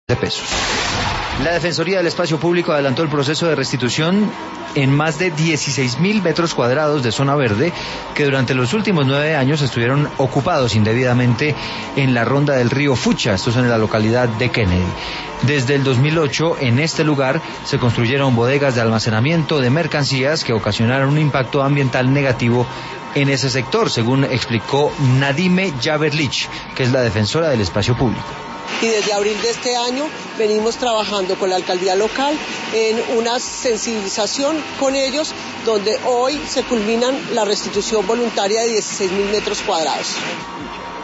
de pesos. La Defensoría del Espacio Público adelantó el proceso de restitución en más de 16.000 metros cuadrados de zona verde que durante los últimos 9 años estuvieron ocupados indebidamente en la ronda del río Fucha, esto es en la localidad de Kennedy. Desde el 2008, en este lugar se construyeron bodegas de almacenamiento de mercancías que ocasionaron un impacto ambiental negativo en ese sector, según explicó Nadime Jaberlich, que es la defensora del espacio público. Y desde abril de este año venimos trabajando con la alcaldía local en una sensibilización con ellos, donde hoy se culminan la restitución voluntaria de 16.000 metros cuadrados.